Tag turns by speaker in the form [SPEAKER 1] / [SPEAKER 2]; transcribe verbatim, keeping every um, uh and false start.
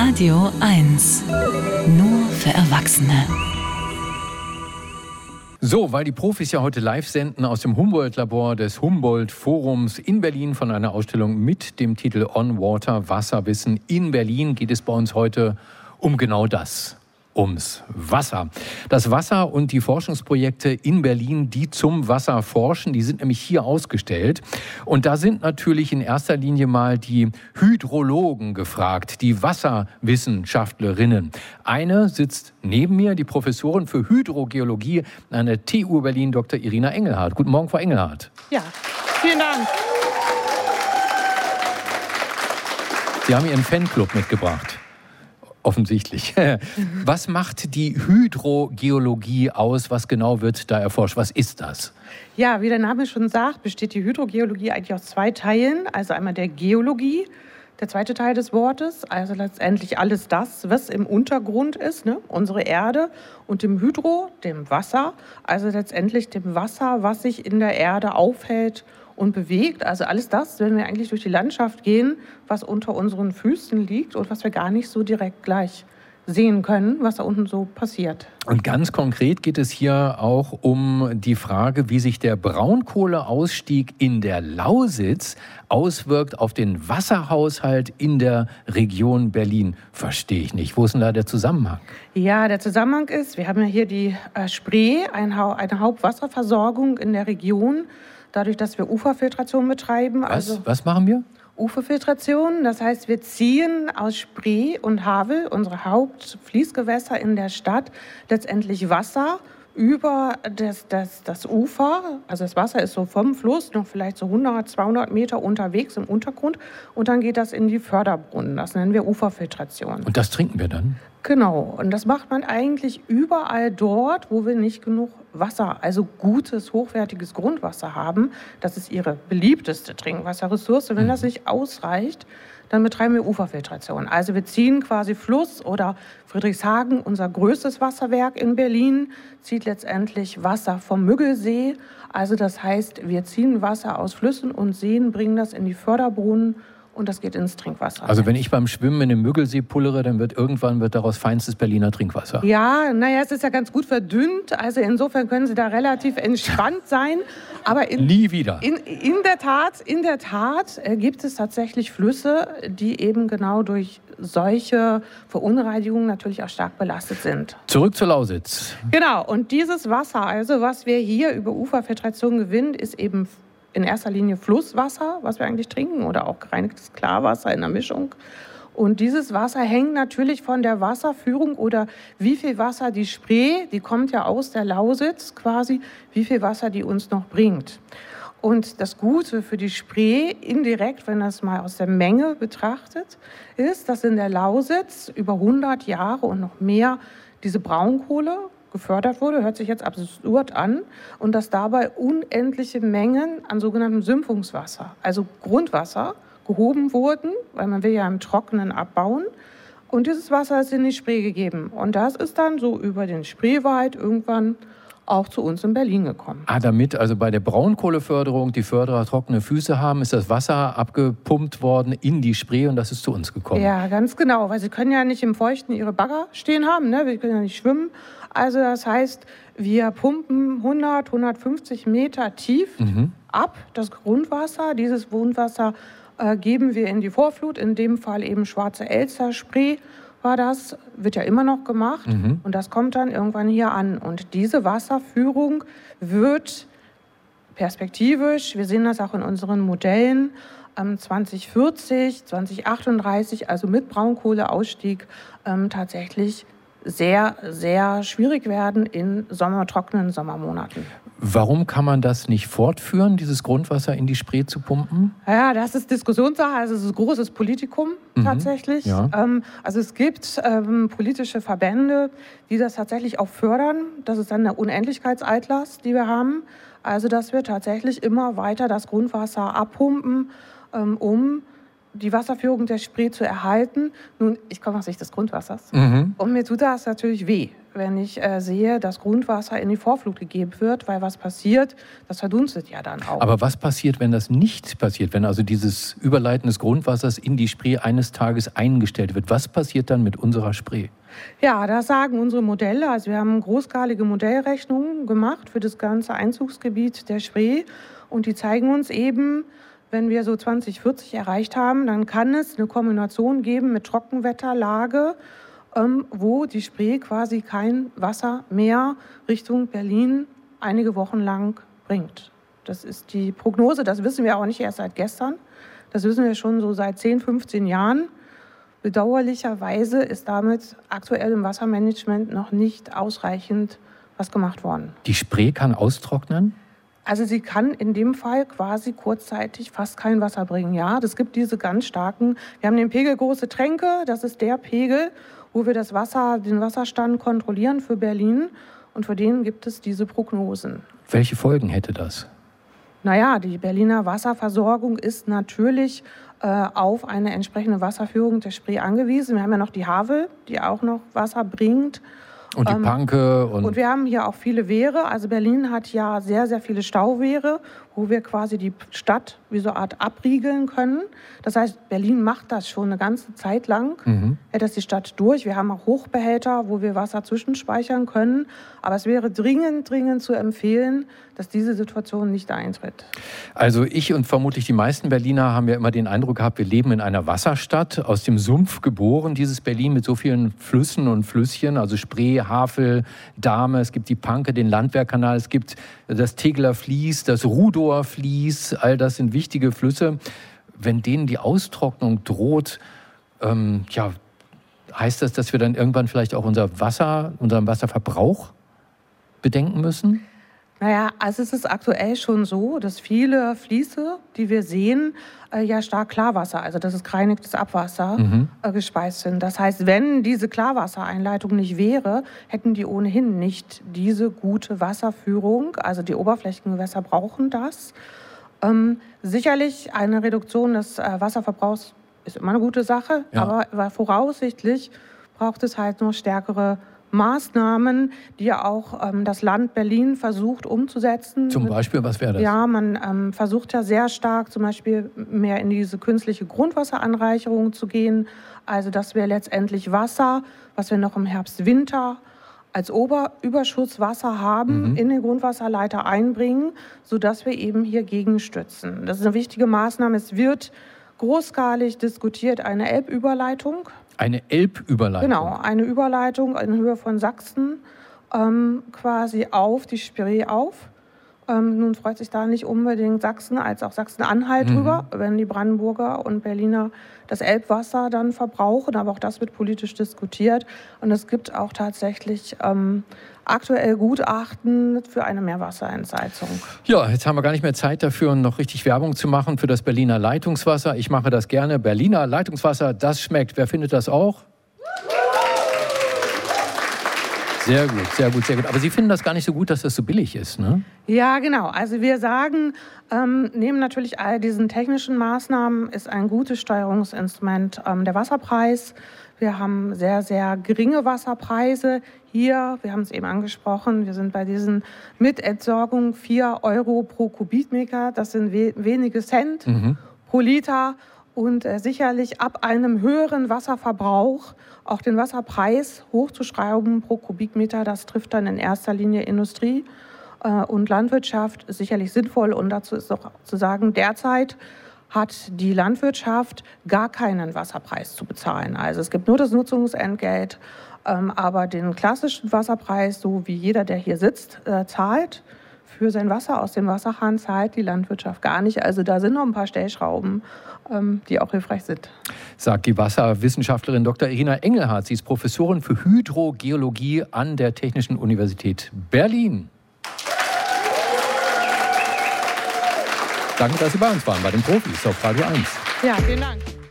[SPEAKER 1] Radio eins. Nur für Erwachsene.
[SPEAKER 2] So, weil die Profis ja heute live senden aus dem Humboldt-Labor des Humboldt-Forums in Berlin von einer Ausstellung mit dem Titel On Water, Wasserwissen in Berlin, geht es bei uns heute um genau das. Ums Wasser. Das Wasser und die Forschungsprojekte in Berlin, die zum Wasser forschen, die sind nämlich hier ausgestellt. Und da sind natürlich in erster Linie mal die Hydrologen gefragt, die Wasserwissenschaftlerinnen. Eine sitzt neben mir, die Professorin für Hydrogeologie an der T U Berlin, Doktor Irina Engelhardt. Guten Morgen, Frau Engelhardt.
[SPEAKER 3] Ja, vielen Dank.
[SPEAKER 2] Sie haben Ihren Fanclub mitgebracht. Offensichtlich. Was macht die Hydrogeologie aus? Was genau wird da erforscht? Was ist das?
[SPEAKER 3] Ja, wie der Name schon sagt, besteht die Hydrogeologie eigentlich aus zwei Teilen. Also einmal der Geologie, der zweite Teil des Wortes, also letztendlich alles das, was im Untergrund ist, ne? Unsere Erde, und dem Hydro, dem Wasser, also letztendlich dem Wasser, was sich in der Erde aufhält und bewegt. Also alles das, wenn wir eigentlich durch die Landschaft gehen, was unter unseren Füßen liegt und was wir gar nicht so direkt gleich sehen können, was da unten so passiert.
[SPEAKER 2] Und ganz konkret geht es hier auch um die Frage, wie sich der Braunkohleausstieg in der Lausitz auswirkt auf den Wasserhaushalt in der Region Berlin. Verstehe ich nicht. Wo ist denn da der Zusammenhang?
[SPEAKER 3] Ja, der Zusammenhang ist, wir haben ja hier die äh, Spree, ein ha- eine Hauptwasserversorgung in der Region, dadurch, dass wir Uferfiltration betreiben.
[SPEAKER 2] Was,
[SPEAKER 3] also
[SPEAKER 2] was machen wir?
[SPEAKER 3] Uferfiltration, das heißt, wir ziehen aus Spree und Havel, unsere Hauptfließgewässer in der Stadt, letztendlich Wasser über das, das, das Ufer. Also das Wasser ist so vom Fluss noch vielleicht so hundert, zweihundert Meter unterwegs im Untergrund und dann geht das in die Förderbrunnen. Das nennen wir Uferfiltration.
[SPEAKER 2] Und das trinken wir dann?
[SPEAKER 3] Genau, und das macht man eigentlich überall dort, wo wir nicht genug Wasser, also gutes, hochwertiges Grundwasser haben. Das ist ihre beliebteste Trinkwasserressource. Wenn das nicht ausreicht, dann betreiben wir Uferfiltration. Also wir ziehen quasi Fluss oder Friedrichshagen, unser größtes Wasserwerk in Berlin, zieht letztendlich Wasser vom Müggelsee. Also das heißt, wir ziehen Wasser aus Flüssen und Seen, bringen das in die Förderbrunnen. Und das geht ins Trinkwasser.
[SPEAKER 2] Also wenn ich beim Schwimmen in den Müggelsee pullere, dann wird irgendwann wird daraus feinstes Berliner Trinkwasser.
[SPEAKER 3] Ja, naja, es ist ja ganz gut verdünnt. Also insofern können Sie da relativ entspannt sein. Aber in,
[SPEAKER 2] Nie wieder.
[SPEAKER 3] In, in der Tat, in der Tat äh, gibt es tatsächlich Flüsse, die eben genau durch solche Verunreinigungen natürlich auch stark belastet sind.
[SPEAKER 2] Zurück zur Lausitz.
[SPEAKER 3] Genau. Und dieses Wasser, also was wir hier über Uferfiltration gewinnen, ist eben in erster Linie Flusswasser, was wir eigentlich trinken, oder auch gereinigtes Klarwasser in der Mischung. Und dieses Wasser hängt natürlich von der Wasserführung oder wie viel Wasser die Spree, die kommt ja aus der Lausitz quasi, wie viel Wasser die uns noch bringt. Und das Gute für die Spree, indirekt, wenn das mal aus der Menge betrachtet, ist, dass in der Lausitz über hundert Jahre und noch mehr diese Braunkohle gefördert wurde, hört sich jetzt absurd an, und dass dabei unendliche Mengen an sogenanntem Sümpfungswasser, also Grundwasser, gehoben wurden, weil man will ja im Trockenen abbauen. Und dieses Wasser ist in die Spree gegeben. Und das ist dann so über den Spreewald irgendwann auch zu uns in Berlin gekommen.
[SPEAKER 2] Ah, damit also bei der Braunkohleförderung die Förderer trockene Füße haben, ist das Wasser abgepumpt worden in die Spree und das ist zu uns gekommen.
[SPEAKER 3] Ja, ganz genau, weil sie können ja nicht im Feuchten ihre Bagger stehen haben, ne? Wir können ja nicht schwimmen. Also das heißt, wir pumpen hundert, hundertfünfzig Meter tief mhm. ab, das Grundwasser. Dieses Grundwasser äh, geben wir in die Vorflut, in dem Fall eben Schwarze Elster, Spree war das, wird ja immer noch gemacht. Mhm. Und das kommt dann irgendwann hier an. Und diese Wasserführung wird perspektivisch, wir sehen das auch in unseren Modellen, ähm, zwanzig vierzig, zwanzig achtunddreißig, also mit Braunkohleausstieg, ähm, tatsächlich sehr, sehr schwierig werden in Sommer, trockenen Sommermonaten.
[SPEAKER 2] Warum kann man das nicht fortführen, dieses Grundwasser in die Spree zu pumpen?
[SPEAKER 3] Ja, das ist Diskussionssache, also es ist ein großes Politikum mhm, tatsächlich. Ja. Ähm, also es gibt ähm, politische Verbände, die das tatsächlich auch fördern. Das ist dann der Unendlichkeitseitlast, die wir haben. Also dass wir tatsächlich immer weiter das Grundwasser abpumpen, ähm, um die Wasserführung der Spree zu erhalten. Nun, ich komme aus Sicht des Grundwassers.
[SPEAKER 2] Mhm.
[SPEAKER 3] Und mir tut das natürlich weh, wenn ich äh, sehe, dass Grundwasser in die Vorflut gegeben wird, weil was passiert, das verdunstet ja dann auch.
[SPEAKER 2] Aber was passiert, wenn das nicht passiert, wenn also dieses Überleiten des Grundwassers in die Spree eines Tages eingestellt wird? Was passiert dann mit unserer Spree?
[SPEAKER 3] Ja, das sagen unsere Modelle. Also wir haben großskalige Modellrechnungen gemacht für das ganze Einzugsgebiet der Spree. Und die zeigen uns eben, wenn wir so zwanzig vierzig erreicht haben, dann kann es eine Kombination geben mit Trockenwetterlage, ähm, wo die Spree quasi kein Wasser mehr Richtung Berlin einige Wochen lang bringt. Das ist die Prognose, das wissen wir auch nicht erst seit gestern. Das wissen wir schon so seit zehn, fünfzehn Jahren. Bedauerlicherweise ist damit aktuell im Wassermanagement noch nicht ausreichend was gemacht worden.
[SPEAKER 2] Die Spree kann austrocknen?
[SPEAKER 3] Also sie kann in dem Fall quasi kurzzeitig fast kein Wasser bringen. Ja, das gibt diese ganz starken, wir haben den Pegel Große Tränke, das ist der Pegel, wo wir das Wasser, den Wasserstand kontrollieren für Berlin. Und für den gibt es diese Prognosen.
[SPEAKER 2] Welche Folgen hätte das?
[SPEAKER 3] Naja, die Berliner Wasserversorgung ist natürlich äh, auf eine entsprechende Wasserführung der Spree angewiesen. Wir haben ja noch die Havel, die auch noch Wasser bringt.
[SPEAKER 2] Und die Panke. Und,
[SPEAKER 3] und wir haben hier auch viele Wehre. Also Berlin hat ja sehr, sehr viele Stauwehre, wo wir quasi die Stadt wie so eine Art abriegeln können. Das heißt, Berlin macht das schon eine ganze Zeit lang, mhm. hält das die Stadt durch. Wir haben auch Hochbehälter, wo wir Wasser zwischenspeichern können. Aber es wäre dringend, dringend zu empfehlen, dass diese Situation nicht eintritt.
[SPEAKER 2] Also ich und vermutlich die meisten Berliner haben ja immer den Eindruck gehabt, wir leben in einer Wasserstadt, aus dem Sumpf geboren, dieses Berlin mit so vielen Flüssen und Flüsschen, also Spree, Havel, Dahme, es gibt die Panke, den Landwehrkanal, es gibt das Tegeler Fließ, das Rudower Fließ, all das sind wichtige Flüsse. Wenn denen die Austrocknung droht, ähm, ja, heißt das, dass wir dann irgendwann vielleicht auch unser Wasser, unseren Wasserverbrauch bedenken müssen?
[SPEAKER 3] Naja, also es ist aktuell schon so, dass viele Fließe, die wir sehen, äh, ja stark Klarwasser, also das ist gereinigtes Abwasser, mhm. äh, gespeist sind. Das heißt, wenn diese Klarwassereinleitung nicht wäre, hätten die ohnehin nicht diese gute Wasserführung. Also die Oberflächengewässer brauchen das. Ähm, sicherlich eine Reduktion des äh, Wasserverbrauchs ist immer eine gute Sache, ja. aber, aber voraussichtlich braucht es halt noch stärkere Maßnahmen, die ja auch ähm, das Land Berlin versucht umzusetzen.
[SPEAKER 2] Zum Beispiel, was wäre das?
[SPEAKER 3] Ja, man ähm, versucht ja sehr stark zum Beispiel mehr in diese künstliche Grundwasseranreicherung zu gehen. Also dass wir letztendlich Wasser, was wir noch im Herbst, Winter als Oberüberschusswasser haben, mhm. in den Grundwasserleiter einbringen, sodass wir eben hier gegenstützen. Das ist eine wichtige Maßnahme. Es wird großskalig diskutiert, eine Elbüberleitung.
[SPEAKER 2] Eine Elbüberleitung?
[SPEAKER 3] Genau, eine Überleitung in Höhe von Sachsen ähm, quasi auf die Spree auf. Ähm, nun freut sich da nicht unbedingt Sachsen als auch Sachsen-Anhalt mhm. drüber, wenn die Brandenburger und Berliner das Elbwasser dann verbrauchen. Aber auch das wird politisch diskutiert. Und es gibt auch tatsächlich ähm, aktuell Gutachten für eine Meerwasserentsalzung.
[SPEAKER 2] Ja, jetzt haben wir gar nicht mehr Zeit dafür, noch richtig Werbung zu machen für das Berliner Leitungswasser. Ich mache das gerne. Berliner Leitungswasser, das schmeckt. Wer findet das auch? Sehr gut, sehr gut, sehr gut. Aber Sie finden das gar nicht so gut, dass das so billig ist, ne?
[SPEAKER 3] Ja, genau. Also wir sagen, ähm, neben natürlich all diesen technischen Maßnahmen ist ein gutes Steuerungsinstrument ähm, der Wasserpreis. Wir haben sehr, sehr geringe Wasserpreise hier. Wir haben es eben angesprochen, wir sind bei diesen Mitentsorgung vier Euro pro Kubikmeter. Das sind we- wenige Cent mhm. pro Liter. Und äh, sicherlich ab einem höheren Wasserverbrauch auch den Wasserpreis hochzuschrauben pro Kubikmeter, das trifft dann in erster Linie Industrie äh, und Landwirtschaft, ist sicherlich sinnvoll. Und dazu ist auch zu sagen, derzeit hat die Landwirtschaft gar keinen Wasserpreis zu bezahlen. Also es gibt nur das Nutzungsentgelt, ähm, aber den klassischen Wasserpreis, so wie jeder, der hier sitzt, äh, zahlt, für sein Wasser aus dem Wasserhahn zahlt die Landwirtschaft gar nicht. Also da sind noch ein paar Stellschrauben, ähm, die auch hilfreich sind.
[SPEAKER 2] Sagt die Wasserwissenschaftlerin Doktor Irina Engelhardt. Sie ist Professorin für Hydrogeologie an der Technischen Universität Berlin. Danke, dass Sie bei uns waren, bei den Profis auf Radio eins.
[SPEAKER 3] Ja, vielen Dank.